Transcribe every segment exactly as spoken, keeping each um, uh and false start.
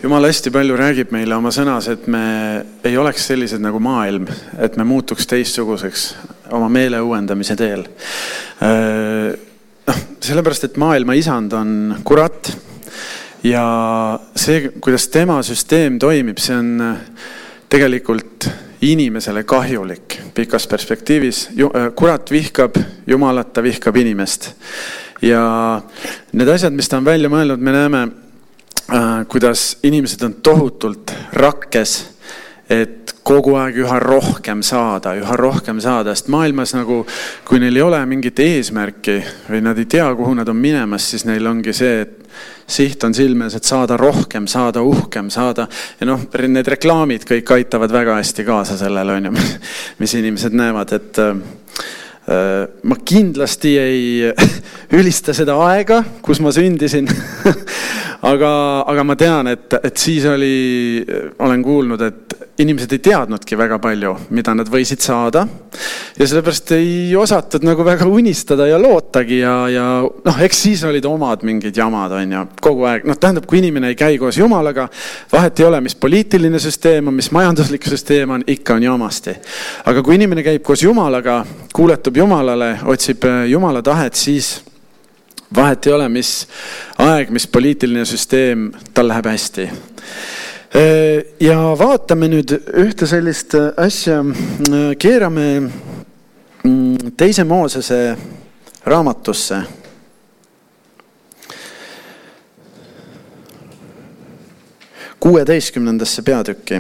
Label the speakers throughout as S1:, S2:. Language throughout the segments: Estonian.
S1: Jumal hästi palju räägib meile oma sõnas, et me ei oleks sellised nagu maailm, et me muutuks teistsuguseks oma meele uuendamise teel. No, sellepärast, et maailma isand on kurat ja see, kuidas tema süsteem toimib, see on tegelikult inimesele kahjulik pikas perspektiivis. Kurat vihkab Jumalat, ta vihkab inimest. Ja need asjad, mis ta on välja mõelnud, me näeme, kuidas inimesed on tohutult rakkes, et kogu aeg üha rohkem saada, üha rohkem saada, sest maailmas nagu, kui neil ei ole mingit eesmärki või nad ei tea, kuhu nad on minemas, siis neil ongi see, et siht on silmes, et saada rohkem, saada uhkem, saada. Ja noh, need reklaamid kõik aitavad väga hästi kaasa sellele, on ju, mis inimesed näevad, et ma kindlasti ei ülista seda aega, kus ma sündisin, aga, aga ma tean, et, et siis oli, olen kuulnud, et inimesed ei teadnudki väga palju, mida nad võisid saada ja sellepärast ei osatud nagu väga unistada ja lootagi ja, ja noh, eks siis olid omad mingid jamad, on ju, kogu aeg. Noh, tähendab, kui inimene ei käi koos Jumalaga, vahet ei ole, mis poliitiline süsteem on, mis majanduslik süsteem on, ikka on jamasti. Aga kui inimene käib koos Jumalaga, kuuletub Jumalale, otsib Jumala tahet, siis vahet ei ole, mis aeg, mis poliitiline süsteem, tal läheb hästi. Ja vaatame nüüd ühte sellist asja, keerame teise Moosese raamatusse. kuueteistkümnendasse peatükki.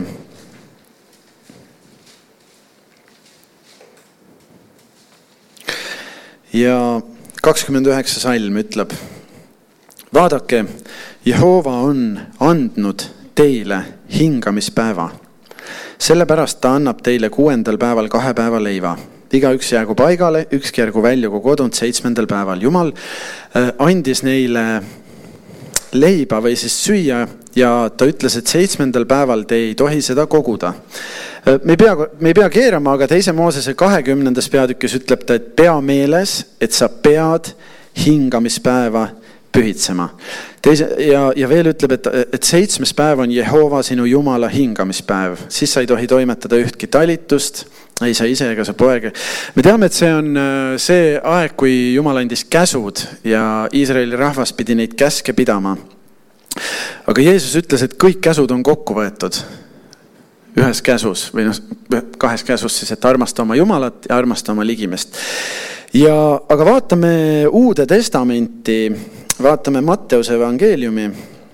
S1: Ja kakskümmend üheksa salm ütleb: vaadake, Jehova on andnud teile hingamispäeva. Sellepärast ta annab teile kuuendal päeval kahe päeva leiva. Iga üks jäägu paigale, ükski järgu väljugu kodunt seitsmendal päeval. Jumal andis neile leiba või siis süüa ja ta ütles, et seitsmendal päeval te ei tohi seda koguda. Me ei pea, me ei pea keerama, aga teise Moosese kahekümnendas peatükis ütleb ta, et pea meeles, et sa pead hingamispäeva pühitsema. Teise, ja, ja veel ütleb, et, et seitsmes päev on Jehova sinu Jumala hingamispäev. Siis sa ei tohi toimetada ühtki talitust, ei sa ise ega sa poeg. Me teame, et see on see aeg, kui Jumal andis käsud ja Iisraeli rahvas pidi neid käske pidama. Aga Jeesus ütles, et kõik käsud on kokku võetud ühes käsus või noh, kahes käsus siis, et armasta oma Jumalat ja armasta oma ligimest. Ja, aga vaatame Uude Testamenti, vaatame Matteuse evangeeliumi.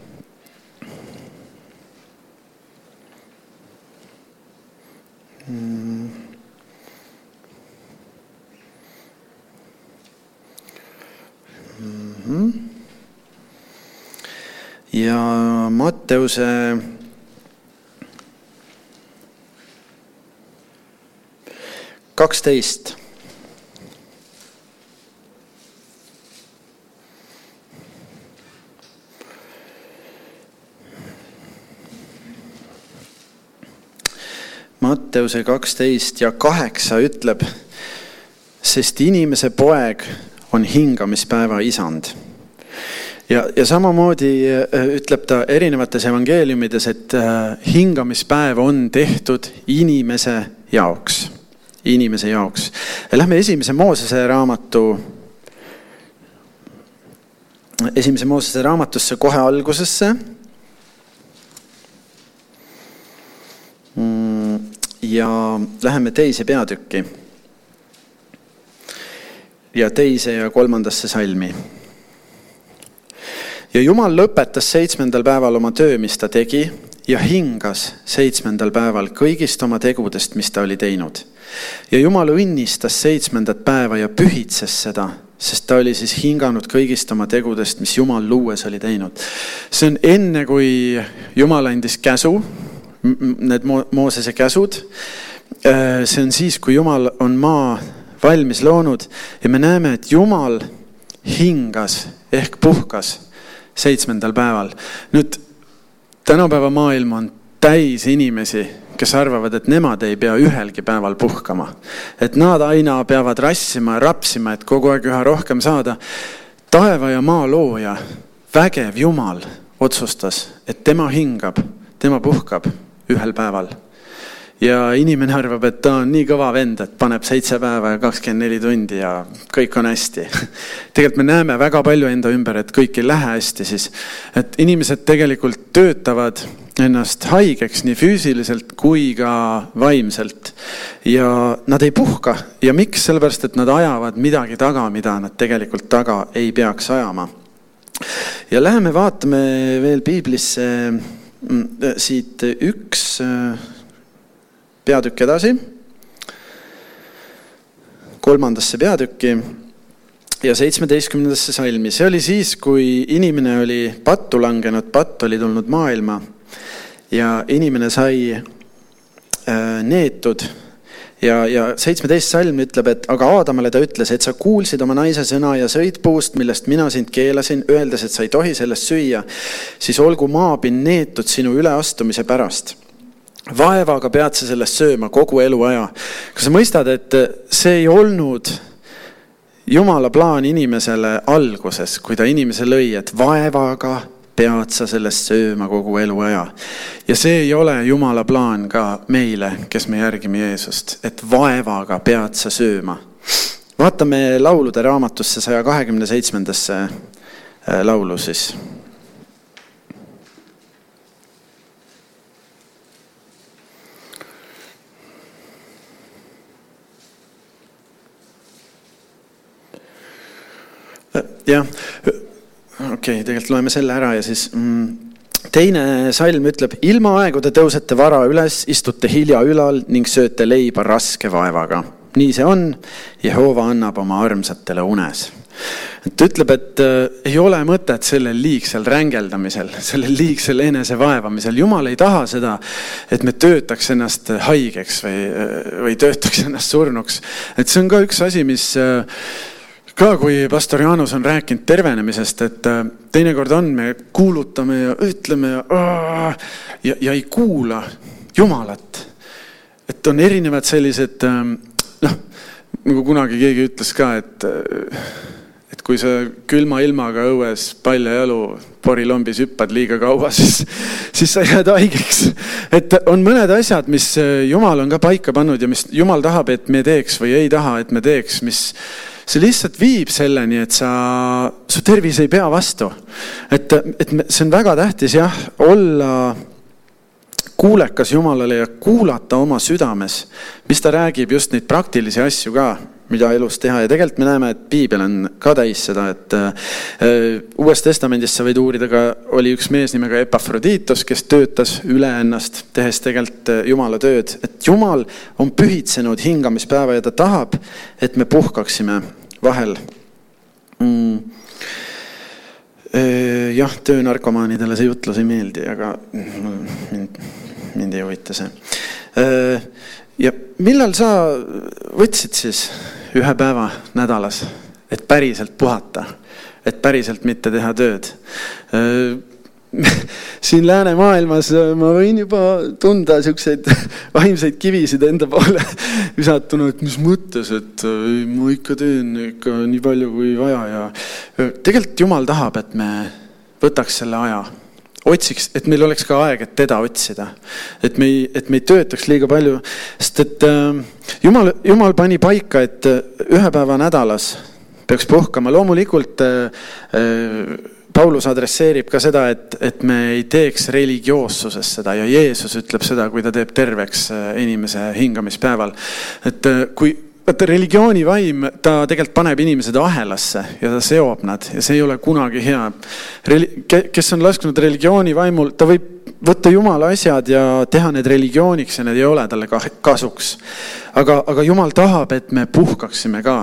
S1: Ja Matteuse kaksteist. Matteuse kaksteist ja kaheksa ütleb, sest inimese poeg on hingamispäeva isand. Ja, ja samamoodi ütleb ta erinevates evangeeliumides, et hingamispäev on tehtud inimese jaoks. Inimese jaoks. Lähme esimese Moosese raamatu, esimese Moosese raamatusse kohe algusesse. Ja läheme teise peatükki ja teise ja kolmandasse salmi. Ja Jumal lõpetas seitsmendal päeval oma töö, mis ta tegi, ja hingas seitsmendal päeval kõigist oma tegudest, mis ta oli teinud. Ja Jumal õnnistas seitsmendat päeva ja pühitses seda, sest ta oli siis hinganud kõigist oma tegudest, mis Jumal luues oli teinud. See on enne, kui Jumal andis käsu, need Moosese käsud. See on siis, kui Jumal on maa valmis loonud ja me näeme, et Jumal hingas ehk puhkas seitsmendal päeval. Nüüd tänapäeva maailm on täis inimesi, kes arvavad, et nemad ei pea ühelgi päeval puhkama. Et nad aina peavad rassima ja rapsima, et kogu aeg üha rohkem saada. Taeva ja maa looja, vägev Jumal otsustas, et tema hingab, tema puhkab ühel päeval. Ja inimene arvab, et ta on nii kõva vend, et paneb seitse päeva ja kakskümmend neli tundi ja kõik on hästi. Tegelikult me näeme väga palju enda ümber, et kõik ei lähe hästi siis. Et inimesed tegelikult töötavad ennast haigeks nii füüsiliselt kui ka vaimselt. Ja nad ei puhka. Ja miks? Sellepärast, et nad ajavad midagi taga, mida nad tegelikult taga ei peaks ajama. Ja läheme vaatame veel piiblisse siit üks peatükk edasi, kolmandasse peatükki ja seitsmeteistkümnendasse salmi. See oli siis, kui inimene oli pattu langenud, patt oli tulnud maailma ja inimene sai äh, neetud. Ja, ja seitsmeteist salm ütleb, et aga Aadamale ta ütles, et sa kuulsid oma naise sõna ja sõid puust, millest mina sind keelasin, öeldes, et sa ei tohi sellest süüa, siis olgu maapinn neetud sinu üleastumise pärast. Vaevaga pead sa sellest sööma kogu eluaja. Kas sa mõistad, et see ei olnud Jumala plaan inimesele alguses, kui ta inimese lõi, et vaevaga pead sa sellest sööma kogu eluaja. Ja see ei ole Jumala plaan ka meile, kes me järgime Jeesust, et vaevaga pead sa sööma. Vaatame laulude raamatusse saja kahekümne seitsmendasse laulu siis. Jah, okei, okay, tegelikult loeme selle ära ja siis mm, teine salm ütleb, ilma aegude tõusete vara üles, istute hilja ülal ning sööte leiba raske vaevaga. Nii see on, Jehova annab oma armsatele unes. Et ütleb, et äh, ei ole mõtet sellel liigsel rängeldamisel, sellel liigsel enese vaevamisel. Jumal ei taha seda, et me töötaks ennast haigeks või, või töötaks ennast surnuks. Et see on ka üks asi, mis... Äh, Ka kui pastor Jaanus on rääkinud tervenemisest, et teinekord on, me kuulutame ja ütleme ja, ja, ja ei kuula Jumalat. Et on erinevad sellised, noh, nagu kunagi keegi ütles ka, et, et kui sa külma ilmaga õues palja jalu porilombis hüppad liiga kaua, siis, siis sa jääd haigeks. Et on mõned asjad, mis Jumal on ka paika pannud ja mis Jumal tahab, et me teeks või ei taha, et me teeks, mis see lihtsalt viib selleni, et sa, su tervis ei pea vastu. Et, et see on väga tähtis jah, olla kuulekas Jumalale ja kuulata oma südames, mis ta räägib just neid praktilisi asju ka, mida elus teha. Ja tegelikult me näeme, et Piibel on ka täis seda, et äh, Uues testamendis sa võid uurida ka, oli üks mees nimega Epafrodiitos, kes töötas üle ennast, tehes tegelikult Jumala tööd. Et Jumal on pühitsenud hingamispäeva ja ta tahab, et me puhkaksime vahel. Mm. Äh, jah, töönarkomaanidele see jutlus ei meeldi, aga mind, mind ei huvita see. Äh, ja millal sa võtsid siis ühe päeva nädalas, et päriselt puhata, et päriselt mitte teha tööd? Siin läänemaailmas ma võin juba tunda siukseid vaimseid kivisid enda poole visatuna, et mis mõttes, et ma ikka teen ikka nii palju kui vaja. Ja tegelikult Jumal tahab, et me võtaks selle aja. Otsiks, et meil oleks ka aeg, et teda otsida. Et me ei, et me ei töötaks liiga palju. Sest et äh, Jumal, Jumal pani paika, et ühe päeva nädalas peaks puhkama. Loomulikult äh, äh, Paulus adresseerib ka seda, et, et me ei teeks religioossuses seda. Ja Jeesus ütleb seda, kui ta teeb terveks inimese hingamispäeval. Et äh, kui Vaata, religiooni vaim, ta tegelikult paneb inimesed ahelasse ja ta seob nad ja see ei ole kunagi hea. Reli- kes on lasknud religiooni vaimul, ta võib võtta Jumala asjad ja teha need religiooniks ja need ei ole talle kasuks. Aga, aga Jumal tahab, et me puhkaksime ka.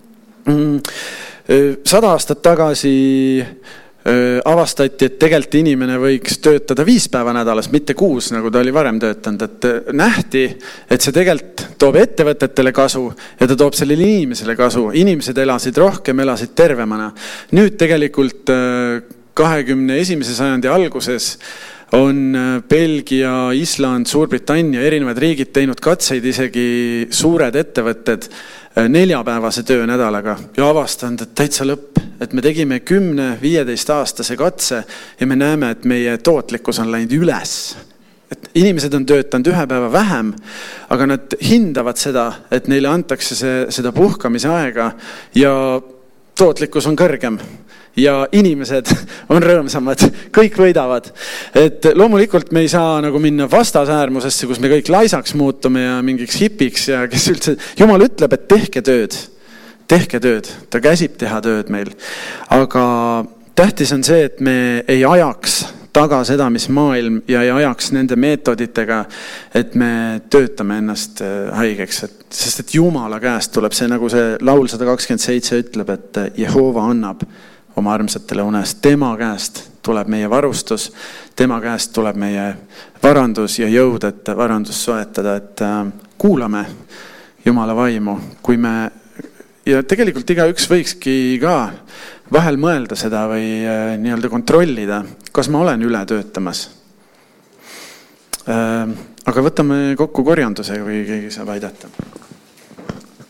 S1: Sada aastat tagasi avastati, et tegelikult inimene võiks töötada viis päeva nädalas, mitte kuus, nagu ta oli varem töötanud. Et nähti, et see tegelikult toob ettevõtetele kasu ja ta toob sellele inimesele kasu. Inimesed elasid rohkem, elasid tervemana. Nüüd tegelikult kahekümne esimese sajandi alguses on Belgia, Island, Suurbritannia, erinevad riigid teinud katseid, isegi suured ettevõtted neljapäevase töönädalaga ja avastanud, et täitsa lõpp, et me tegime kümne viieteist aastase katse ja me näeme, et meie tootlikkus on läinud üles. Et inimesed on töötanud ühe päeva vähem, aga nad hindavad seda, et neile antakse see, seda puhkamise aega ja tootlikkus on kõrgem. Ja inimesed on rõõmsamad, kõik võidavad. Et loomulikult me ei saa nagu minna vastasäärmusesse, kus me kõik laisaks muutume ja mingiks hipiks ja kes üldse, Jumal ütleb, et tehke tööd, tehke tööd, ta käsib teha tööd meil. Aga tähtis on see, et me ei ajaks taga seda, mis maailm ja ei ajaks nende meetoditega, et me töötame ennast haigeks, et, sest et Jumala käest tuleb see, nagu see laul sada kakskümmend seitse ütleb, et Jehova annab oma armsatele unest. Tema käest tuleb meie varustus, tema käest tuleb meie varandus ja jõud, et varandus soetada, et kuulame Jumala vaimu. Kui me, ja tegelikult igaüks võikski ka vahel mõelda seda või nii-öelda kontrollida, kas ma olen üle töötamas. Aga võtame kokku korjanduse, kui keegi saab aidata.